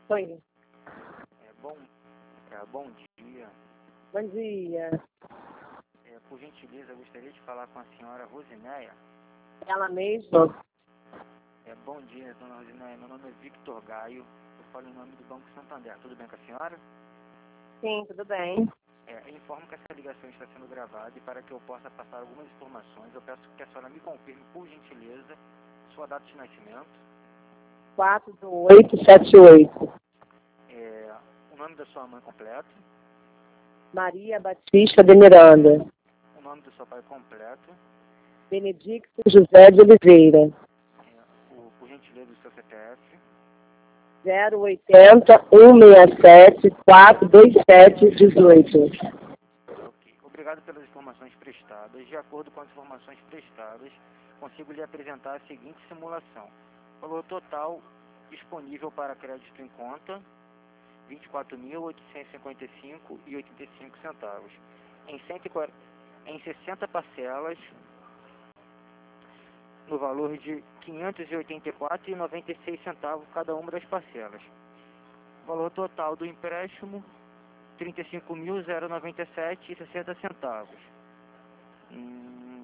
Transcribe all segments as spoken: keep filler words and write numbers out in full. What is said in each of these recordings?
Oi. É, bom, é, bom dia. Bom dia. É, por gentileza, eu gostaria de falar com a senhora Rosinéia. Ela mesma? É, bom dia, dona Rosinéia. Meu nome é Victor Gaio. Eu falo em nome do Banco Santander. Tudo bem com a senhora? Sim, tudo bem. É, eu informo que essa ligação está sendo gravada e para que eu possa passar algumas informações, eu peço que a senhora me confirme, por gentileza, sua data de nascimento, quatro do oito sete oito. é, o nome da sua mãe completo, Maria Batista de Miranda. o nome do seu pai completo, Benedicto José de Oliveira. é, o, por gentileza, o seu C P F. zero oitenta, cento e sessenta e sete, quatrocentos e vinte e sete, dezoito. Ok. Obrigado pelas informações prestadas. De acordo com as informações prestadas, consigo lhe apresentar a seguinte simulação. Valor total disponível para crédito em conta, vinte e quatro mil, oitocentos e cinquenta e cinco reais e oitenta e cinco centavos. Em, cento e quarenta, em sessenta parcelas, no valor de quinhentos e oitenta e quatro reais e noventa e seis centavos cada uma das parcelas. Valor total do empréstimo, trinta e cinco mil, noventa e sete reais e sessenta centavos. Hum,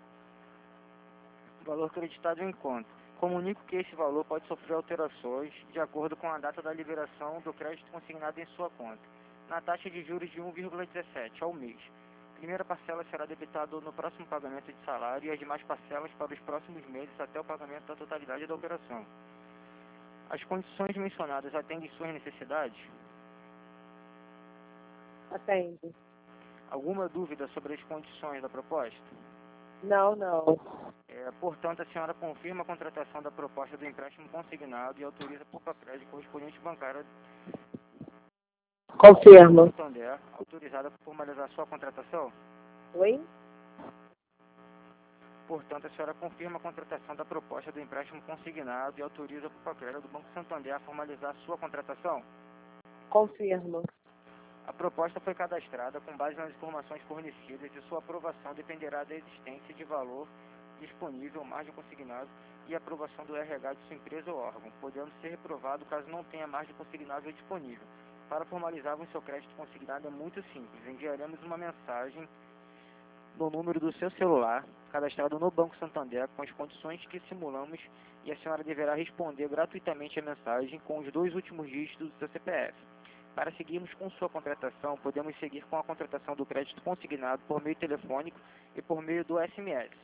valor creditado em conta. Comunico que esse valor pode sofrer alterações de acordo com a data da liberação do crédito consignado em sua conta, na taxa de juros de um vírgula dezessete ao mês. A primeira parcela será debitada no próximo pagamento de salário e as demais parcelas para os próximos meses até o pagamento da totalidade da operação. As condições mencionadas atendem suas necessidades? Atende. Alguma dúvida sobre as condições da proposta? Não, não. É, portanto, a senhora confirma a contratação da proposta do empréstimo consignado e autoriza por papel correspondente bancária Confirmo. Santander, autorizada por formalizar sua contratação? Oi? Portanto, a senhora confirma a contratação da proposta do empréstimo consignado e autoriza por papel do Banco Santander a formalizar sua contratação? Confirmo. A proposta foi cadastrada com base nas informações fornecidas e sua aprovação dependerá da existência de valor disponível, margem consignado e aprovação do R H de sua empresa ou órgão, podendo ser reprovado caso não tenha margem consignável disponível. Para formalizarmos seu crédito consignado é muito simples. Enviaremos uma mensagem no número do seu celular, cadastrado no Banco Santander, com as condições que simulamos, e a senhora deverá responder gratuitamente a mensagem com os dois últimos dígitos do seu C P F. Para seguirmos com sua contratação, podemos seguir com a contratação do crédito consignado por meio telefônico e por meio do S M S.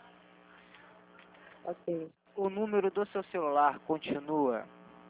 Ok. O número do seu celular continua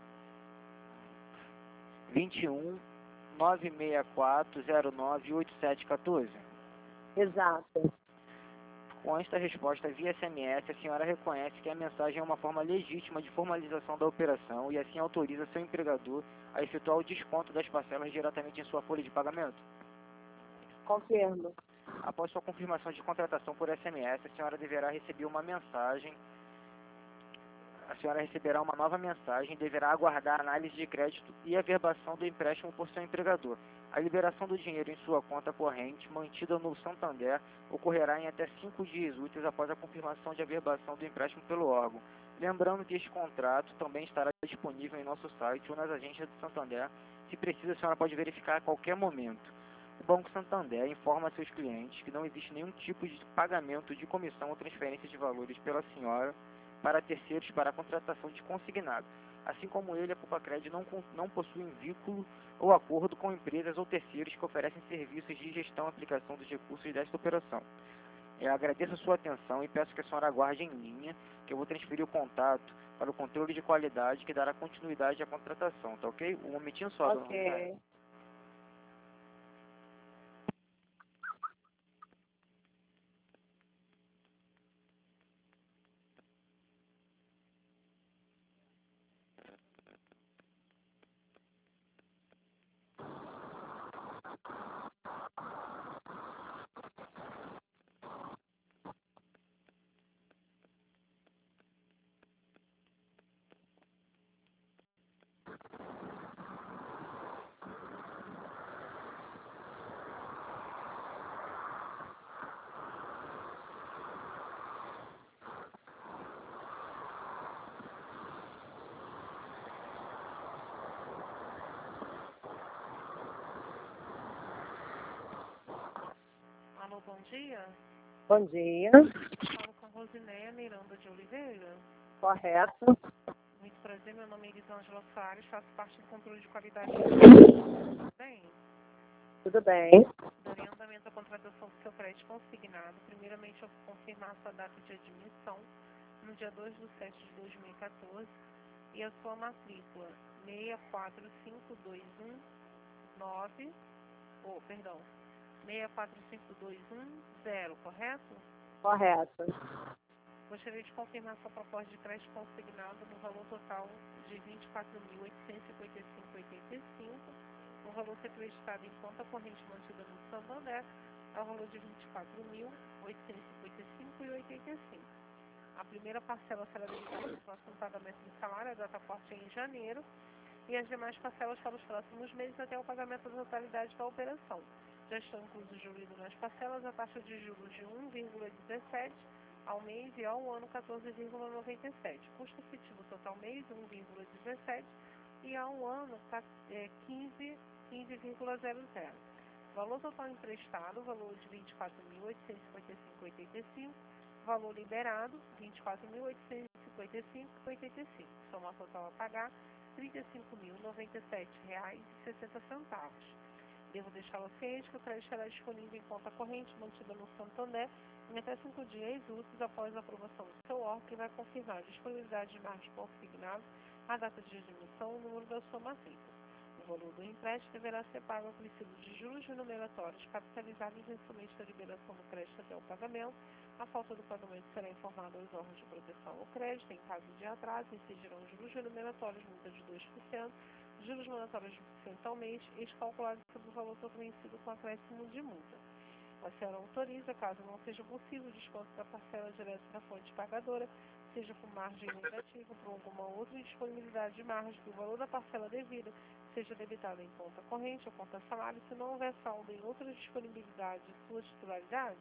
vinte e um, nove seis quatro, zero nove, oito sete um quatro. Exato. Com esta resposta via S M S, a senhora reconhece que a mensagem é uma forma legítima de formalização da operação e assim autoriza seu empregador a efetuar o desconto das parcelas diretamente em sua folha de pagamento? Confirmo. Após sua confirmação de contratação por S M S, a senhora deverá receber uma mensagem A senhora receberá uma nova mensagem e deverá aguardar a análise de crédito e a verbação do empréstimo por seu empregador. A liberação do dinheiro em sua conta corrente, mantida no Santander, ocorrerá em até cinco dias úteis após a confirmação de averbação do empréstimo pelo órgão. Lembrando que este contrato também estará disponível em nosso site ou nas agências do Santander. Se precisa, a senhora pode verificar a qualquer momento. O Banco Santander informa a seus clientes que não existe nenhum tipo de pagamento de comissão ou transferência de valores pela senhora para terceiros para a contratação de consignado. Assim como ele, a Pupacred não, não possui vínculo ou acordo com empresas ou terceiros que oferecem serviços de gestão e aplicação dos recursos desta operação. Eu agradeço a sua atenção e peço que a senhora aguarde em linha, que eu vou transferir o contato para o controle de qualidade que dará continuidade à contratação, tá ok? Um momentinho só, dona Rosane. Ok. bom dia. Bom dia. Falo com a Rosinéia Miranda de Oliveira. Correto. Muito prazer, meu nome é Elisângela Soares, faço parte do controle de qualidade. Tudo bem? Tudo bem. Darei andamento à contratação do seu crédito consignado. Primeiramente, eu vou confirmar a sua data de admissão no dia dois de setembro de dois mil e quatorze e a sua matrícula seis quatro cinco dois um nove, oh, perdão, seis quatro cinco dois um zero, correto? Correto. Gostaria de confirmar sua proposta de crédito consignado no valor total de vinte e quatro mil oitocentos e cinquenta e cinco vírgula oitenta e cinco. O valor ser acreditado em conta corrente mantida no Santander é o valor de vinte e quatro mil oitocentos e cinquenta e cinco vírgula oitenta e cinco. A primeira parcela será debitada no próximo pagamento do salário, a data corte é em janeiro, e as demais parcelas para os próximos meses até o pagamento da totalidade da operação. Já estão inclusos juros nas parcelas a taxa de juros de um vírgula dezessete ao mês e ao ano quatorze vírgula noventa e sete. Custo efetivo total mês um vírgula dezessete e ao ano quinze vírgula zero zero. Valor total emprestado, valor de vinte e quatro mil oitocentos e cinquenta e cinco vírgula oitenta e cinco. Valor liberado, vinte e quatro mil oitocentos e cinquenta e cinco vírgula oitenta e cinco. Soma total a pagar, trinta e cinco mil noventa e sete reais e sessenta centavos. Devo deixá-lo ciente que o crédito estará disponível em conta corrente mantida no Santander em até cinco dias úteis após a aprovação do seu órgão, que vai confirmar a disponibilidade de margem consignado, a data de admissão e o número da sua matrícula. O valor do empréstimo deverá ser pago ao princípio de juros remuneratórios capitalizados mensalmente da liberação do crédito até o pagamento. A falta do pagamento será informada aos órgãos de proteção ao crédito. Em caso de atraso, incidirão juros remuneratórios, multa de dois por cento, juros moratórios de um por cento ao mês, ex calculado sobre o valor total vencido com acréscimo de multa. A senhora autoriza, caso não seja possível, o desconto da parcela direta da fonte pagadora, seja por margem negativa ou por alguma outra indisponibilidade de margem, que o valor da parcela devida seja debitado em conta corrente ou conta salário, se não houver saldo em outra disponibilidade de sua titularidade.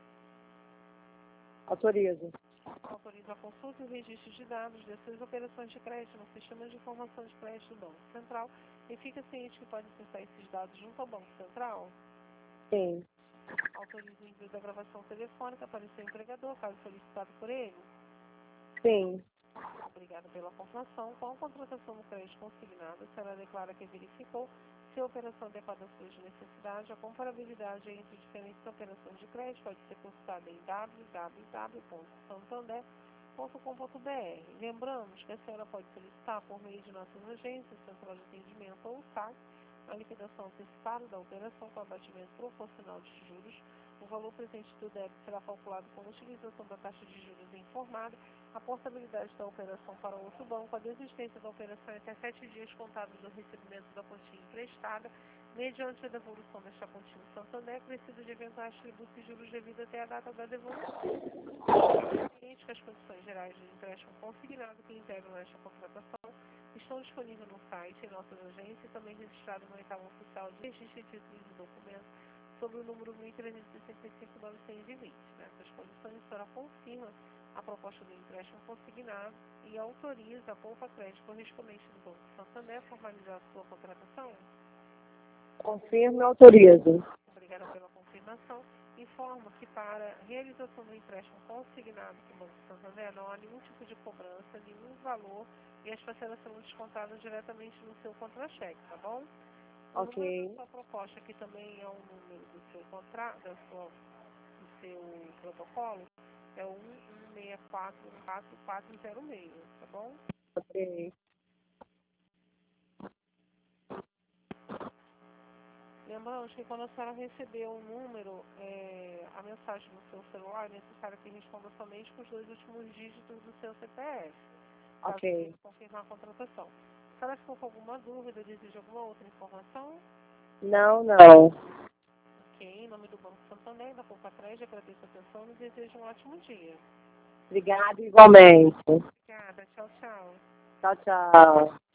Autorizo. Autoriza a consulta e o registro de dados de suas operações de crédito no sistema de informação de crédito do Banco Central e fica ciente que pode acessar esses dados junto ao Banco Central. Sim. Autoriza o envio da gravação telefônica para o seu empregador, caso solicitado por ele. Sim. Obrigada pela confirmação. Com a contratação do crédito consignado, a senhora declara que verificou se a operação adequada às suas necessidades. A comparabilidade entre diferentes operações de crédito pode ser consultada em w w w ponto santander ponto com ponto b r. Lembramos que a senhora pode solicitar por meio de nossas agências, central de atendimento ou S A C, a liquidação antecipada da operação com abatimento proporcional de juros. O valor presente do débito será calculado com a utilização da taxa de juros informada, a portabilidade da operação para outro banco, a desistência da operação em até sete dias contados do recebimento da quantia emprestada, mediante a devolução desta quantia no Santander, acrescido de eventuais tributos e juros devido até a data da devolução. Ciente que as condições gerais de empréstimo consignado que integram esta contratação estão disponíveis no site, em nossas agências, e também registrado no oitavo oficial de registro de títulos e documentos, sobre o número mil trezentos e sessenta e cinco mil novecentos e vinte. Nessas condições, a senhora confirma a proposta do empréstimo consignado e autoriza a Poupa Crédito correspondente do Banco Santander a formalizar a sua contratação? Confirmo e autorizo. Obrigada pela confirmação. Informo que para a realização do empréstimo consignado do Banco Santander não há nenhum tipo de cobrança, nenhum valor, e as parcelas serão descontadas diretamente no seu contra-cheque, tá bom? O Ok. número da sua proposta, que também é o número do seu contrato, da sua, do seu protocolo, é o um um seis quatro quatro quatro zero seis, tá bom? Ok. Lembrando que quando a senhora receber o número, é, a mensagem no seu celular, é necessário que responda somente com os dois últimos dígitos do seu C P F, caso Ok. queira confirmar a contratação. Se a senhora ficou com alguma dúvida, deseja alguma outra informação? Não, não. Ok, em nome do Banco Santander e da Poupa Crédito, agradeço a atenção e desejo um ótimo dia. Obrigada igualmente. Obrigada, tchau, tchau. Tchau, tchau.